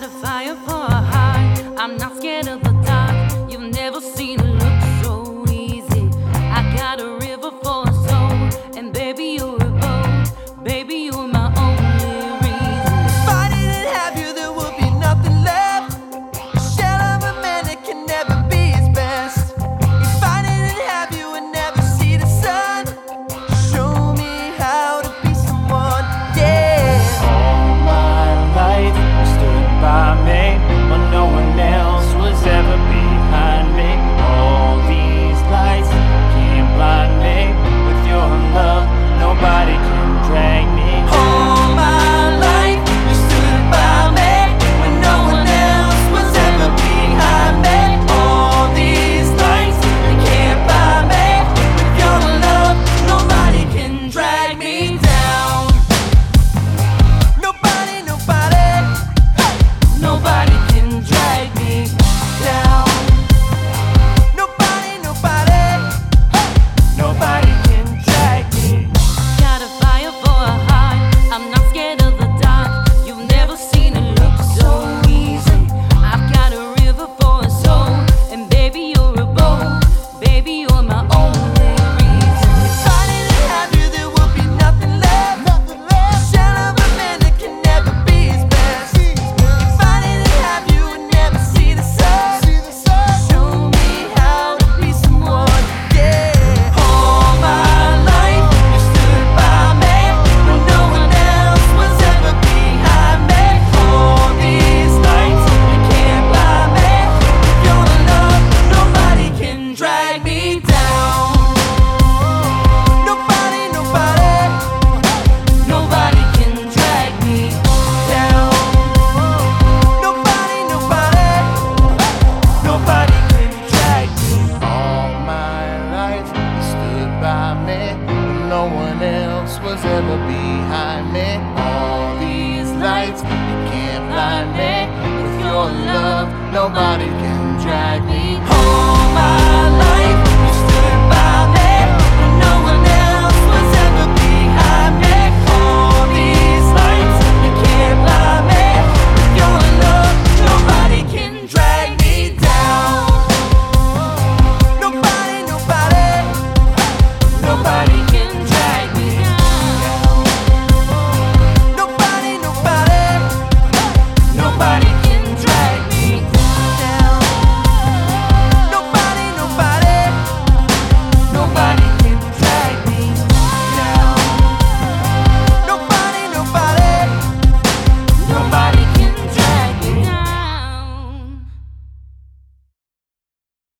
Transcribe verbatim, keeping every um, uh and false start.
Got a fire for a heart. I'm not scared of the dark. You've never seen it look so easy. I got a river for a soul, and baby you're a boat. Baby you're my only reason. If I didn't have you, there would be nothing left. A shell of a man that can never be his best. If I didn't have you and never see the sun, show me how to be someone. Yeah. All my life you stood by me when no one else was ever behind me. All these lights can't blind me. With your love, nobody can drag me. All my life you stood by me when no one else was ever behind me. All these lights they can't buy me. With your love, nobody can drag me down. Nobody, nobody, nobody can drag me down. Nobody, nobody, Nobody can drag me. Got a fire for a heart. I'm not scared of the dark. You've never seen it look so easy. I've got a river for a soul, and baby you're a boat. Baby you're my only reason. if I didn't have you, there would be nothing left. A shell of a man that can never be his best. If I didn't have you, I'd never see the sun. Show me how to be someone. Yeah. All my life you stood by me when no one else was ever behind me. All these lights they can't buy me. With your love, nobody can drag me down. Nobody, nobody, nobody can drag me down. Nobody, nobody, nobody can drag me. All my life you stood by me when no one else was ever behind me. All these lights you can't blind me. With your love, nobody can drag me. All my